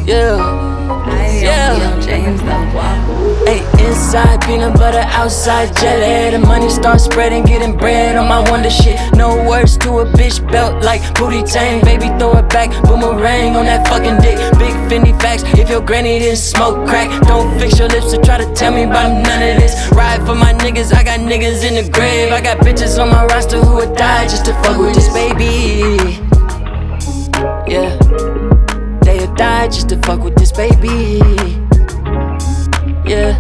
Yeah. James Hey, inside peanut butter, outside jelly. The money starts spreading, getting bread on my wonder shit. No words to a bitch belt like booty tang. Baby, throw it back, boomerang on that fucking dick. Big Fendi facts, if your granny didn't smoke crack, don't fix your lips to try to tell me about none of this. Ride for my niggas, I got niggas in the grave. I got bitches on my roster who would die just to fuck with this baby. Yeah, they would die just to fuck with this baby. Yeah,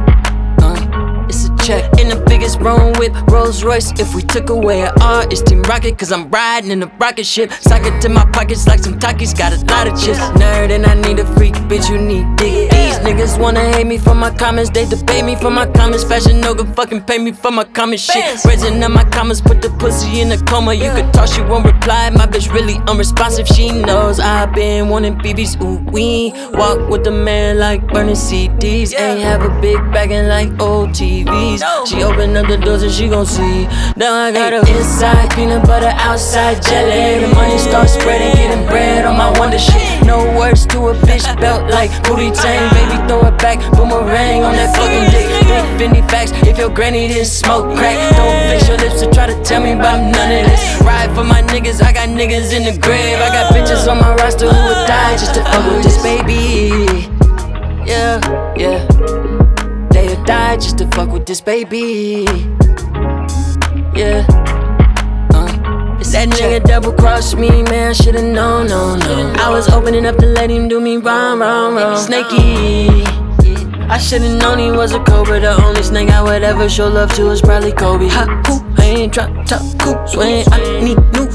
it's a check. In the biggest Rome whip, Rolls Royce. If we took away an R, it's Team Rocket, cause I'm riding in a rocket ship. Sock it to my pockets like some Takis, got a lot of chips. Nerd and I need a freak, bitch, you need dick. These niggas wanna hate me for my comments, they debate me for my comments. Fashion no good fucking pay me for my comment shit. Raising up my comments, put the pussy in a coma. You could talk, she won't reply, my bitch really unresponsive. She knows I've been wanting BBs, ooh wee. Walk with the man like burning CDs. Ain't have a big bagging like old TVs. She open up the doors and she gon' see. Now I got her inside peanut butter, outside jelly. The money starts spreading, getting bread on my wonder shit. No words to a bitch belt like booty tang. Baby, throw it back, boomerang on that fucking dick. Big Fendi facts, if your granny didn't smoke crack, don't fix your lips to try to tell me about none of this. Ride for my niggas, I got niggas in the grave. I got bitches on my roster who would die just to fuck with this baby. Yeah. They would die just to fuck with this baby. Yeah. That nigga double crossed me, man, I should've known, no. I was opening up to let him do me wrong. Snaky, I should've known he was a cobra. The only snake I would ever show love to is probably Kobe. Hot poop, I ain't drop top cool swing. I need new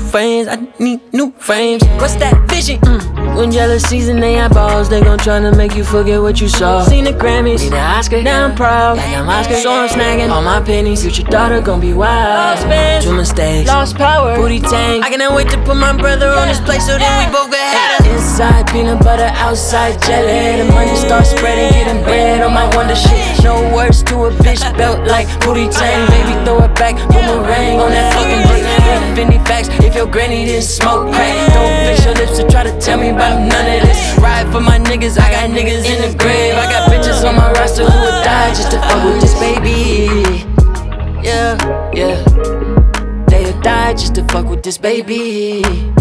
frames. What's that vision? When jealousy's in their eyeballs, they gon' tryna make you forget what you saw. Seen the Grammys, need an Oscar, now I'm proud. Like I'm Oscar, so I'm snagging all my pennies. Future daughter gon' be wild. Two mistakes, lost power, booty tank. I cannot wait to put my brother on this place so then we both get had it. Inside peanut butter, outside jelly. The money starts spreading, getting bread on my wonder shit. No words to a bitch belt like booty tang. Baby, throw it back, boomerang on that fucking dick. Big Fendi facts, if your granny didn't smoke crack, don't fix your lips to try to tell me about none of this. Ride for my niggas, I got niggas in the grave. I got bitches on my roster who would die just to fuck with this baby. Yeah. They would die just to fuck with this baby.